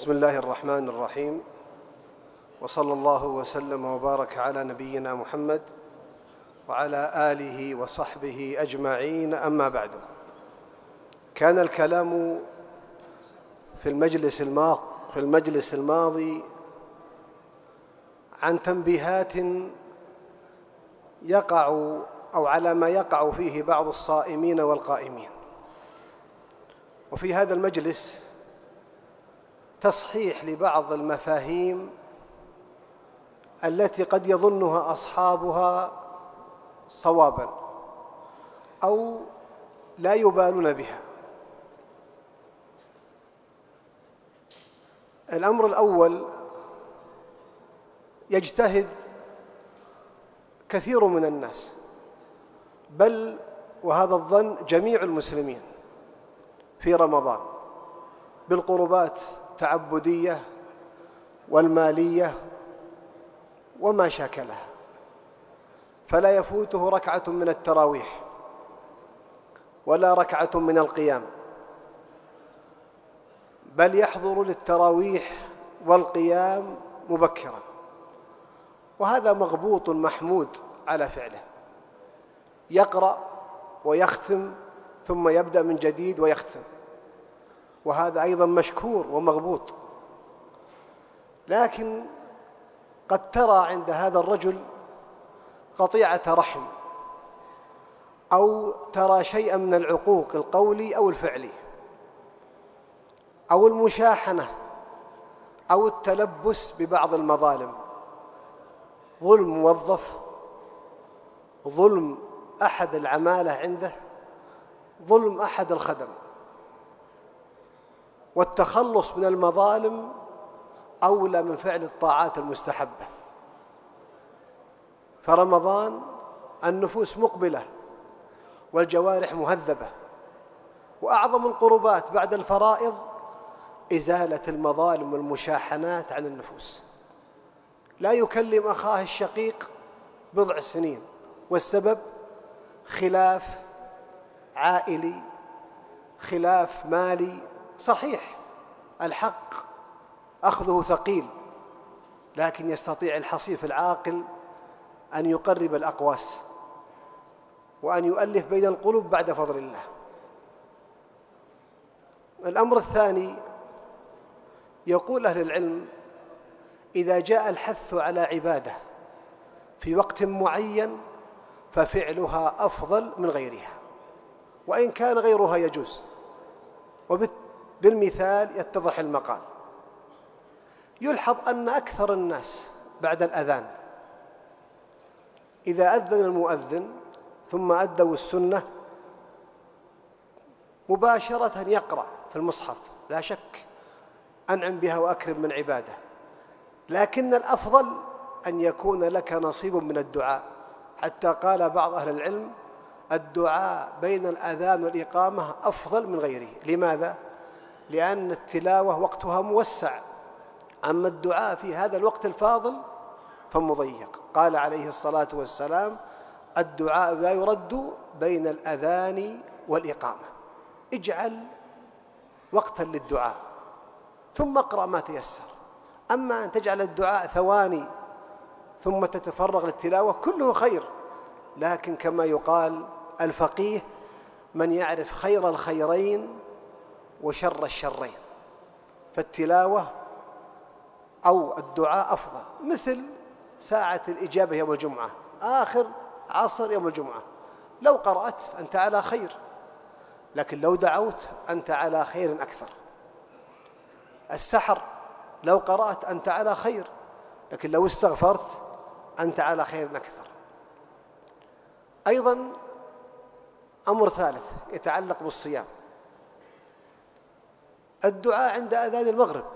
بسم الله الرحمن الرحيم، وصلى الله وسلم وبارك على نبينا محمد وعلى آله وصحبه أجمعين. أما بعد، كان الكلام في المجلس الماضي عن تنبيهات يقع أو على ما يقع فيه بعض الصائمين والقائمين، وفي هذا المجلس تصحيح لبعض المفاهيم التي قد يظنها أصحابها صوابا أو لا يبالون بها. الأمر الأول: يجتهد كثير من الناس، بل وهذا الظن جميع المسلمين، في رمضان بالقربات التعبدية والمالية وما شاكلها، فلا يفوته ركعة من التراويح ولا ركعة من القيام، بل يحضر للتراويح والقيام مبكرا، وهذا مغبوط محمود على فعله. يقرأ ويختم ثم يبدأ من جديد ويختم، وهذا أيضا مشكور ومغبوط. لكن قد ترى عند هذا الرجل قطيعة رحم، أو ترى شيئا من العقوق القولي أو الفعلي، أو المشاحنة، أو التلبس ببعض المظالم، ظلم موظف، ظلم أحد العمالة عنده، ظلم أحد الخدم. والتخلص من المظالم أولى من فعل الطاعات المستحبة. فرمضان النفوس مقبلة والجوارح مهذبة، وأعظم القربات بعد الفرائض إزالة المظالم والمشاحنات عن النفوس. لا يكلم أخاه الشقيق بضع سنين، والسبب خلاف عائلي، خلاف مالي. صحيح الحق أخذه ثقيل، لكن يستطيع الحصيف العاقل أن يقرب الأقواس وأن يؤلف بين القلوب بعد فضل الله. الأمر الثاني: يقول أهل العلم: إذا جاء الحث على عبادة في وقت معين ففعلها أفضل من غيرها، وإن كان غيرها يجوز. وبالمثال يتضح المقال. يلحظ أن أكثر الناس بعد الأذان إذا أذن المؤذن ثم أدوا السنة مباشرة يقرأ في المصحف، لا شك أنعم بها وأكرم من عباده، لكن الأفضل أن يكون لك نصيب من الدعاء. حتى قال بعض أهل العلم: الدعاء بين الأذان والإقامة أفضل من غيره. لماذا؟ لأن التلاوة وقتها موسع، أما الدعاء في هذا الوقت الفاضل فمضيق. قال عليه الصلاة والسلام: الدعاء لا يرد بين الأذان والإقامة. اجعل وقتا للدعاء ثم اقرأ ما تيسر. أما أن تجعل الدعاء ثواني ثم تتفرغ للتلاوة كله خير، لكن كما يقال: الفقيه من يعرف خير الخيرين وشر الشرين. فالتلاوة أو الدعاء أفضل، مثل ساعة الإجابة يوم الجمعة، آخر عصر يوم الجمعة. لو قرأت أنت على خير، لكن لو دعوت أنت على خير أكثر. السحر لو قرأت أنت على خير، لكن لو استغفرت أنت على خير أكثر. أيضا أمر ثالث يتعلق بالصيام: الدعاء عند أذان المغرب.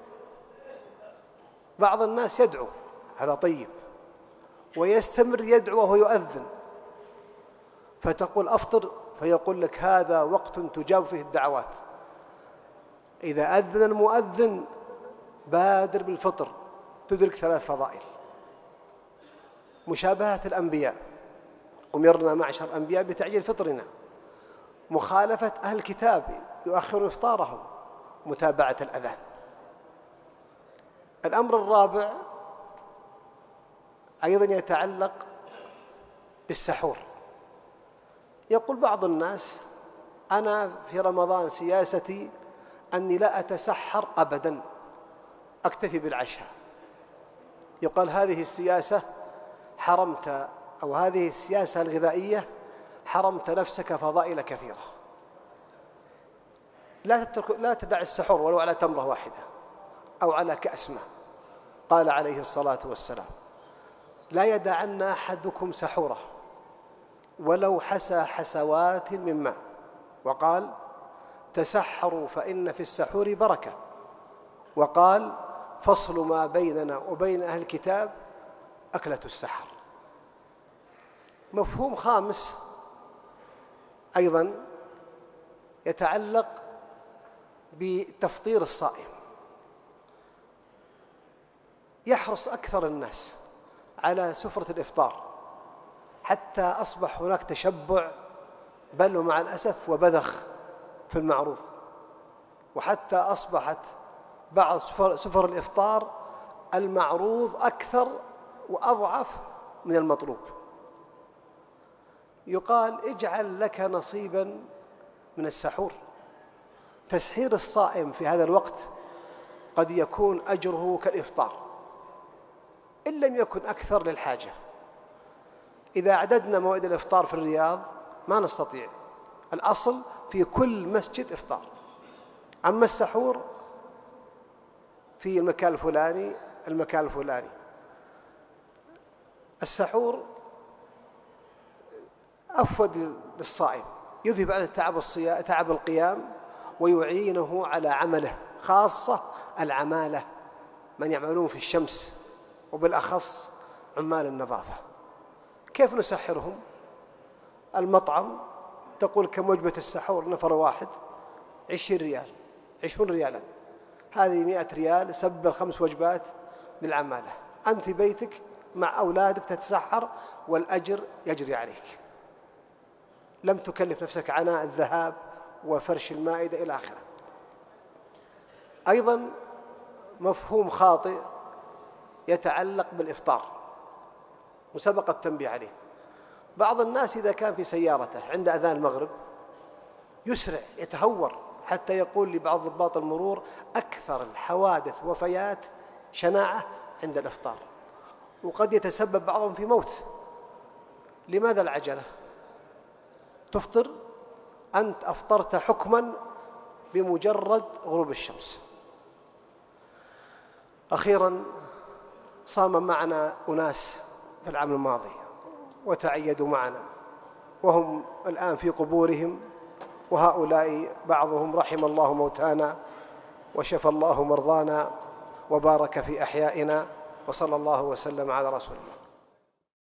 بعض الناس يدعو، هذا طيب، ويستمر يدعو وهو يؤذن، فتقول أفطر، فيقول لك: هذا وقت تجاب فيه الدعوات. إذا أذن المؤذن بادر بالفطر، تدرك 3 فضائل: مشابهة الأنبياء، أمرنا معشر الأنبياء بتعجيل فطرنا. مخالفة أهل الكتاب يؤخر إفطارهم. متابعة الأذان. الأمر الرابع أيضا يتعلق بالسحور. يقول بعض الناس: أنا في رمضان سياستي أني لا أتسحر أبدا، أكتفي بالعشاء. يقال هذه السياسة حرمت، أو هذه السياسة الغذائية حرمت نفسك فضائل كثيرة. لا تدع السحور ولو على تمرة واحدة أو على كأس ماء. قال عليه الصلاة والسلام: لا يدعن أحدكم سحوره ولو حسى حسوات من ماء. وقال: تسحروا فإن في السحور بركة. وقال: فصل ما بيننا وبين أهل الكتاب أكلة السحر. مفهوم خامس أيضا يتعلق بتفطير الصائم. يحرص أكثر الناس على سفرة الإفطار، حتى أصبح هناك تشبع، بل ومع الأسف وبذخ في المعروض، وحتى أصبحت بعض سفر الإفطار المعروض أكثر وأضعف من المطلوب. يقال: اجعل لك نصيبا من السحور. تسحير الصائم في هذا الوقت قد يكون أجره كالإفطار إن لم يكن أكثر للحاجة. إذا عددنا موعد الإفطار في الرياض ما نستطيع، الأصل في كل مسجد إفطار. أما السحور في المكان الفلاني، المكان الفلاني. السحور أفضل للصائم، يذهب عن تعب القيام ويعينه على عمله، خاصة العمالة من يعملون في الشمس، وبالأخص عمال النظافة. كيف نسحرهم؟ المطعم تقول كم وجبة السحور نفر واحد؟ 20 ريال، 20 ريالا، هذه 100 ريال، سبل 5 وجبات للعمالة. أنت في بيتك مع أولادك تتسحر والأجر يجري عليك، لم تكلف نفسك عناء الذهاب وفرش المائدة إلى آخره. أيضا مفهوم خاطئ يتعلق بالإفطار وسبق التنبيه عليه. بعض الناس إذا كان في سيارته عند أذان المغرب يسرع يتهور، حتى يقول لبعض ضباط المرور: أكثر الحوادث وفيات شناعة عند الإفطار، وقد يتسبب بعضهم في موت. لماذا العجلة؟ تفطر، أنت أفطرت حكما بمجرد غروب الشمس. أخيرا، صام معنا أناس في العام الماضي وتعيدوا معنا، وهم الآن في قبورهم، وهؤلاء بعضهم رحم الله موتانا وشفى الله مرضانا وبارك في أحيائنا، وصلى الله وسلم على رسول الله.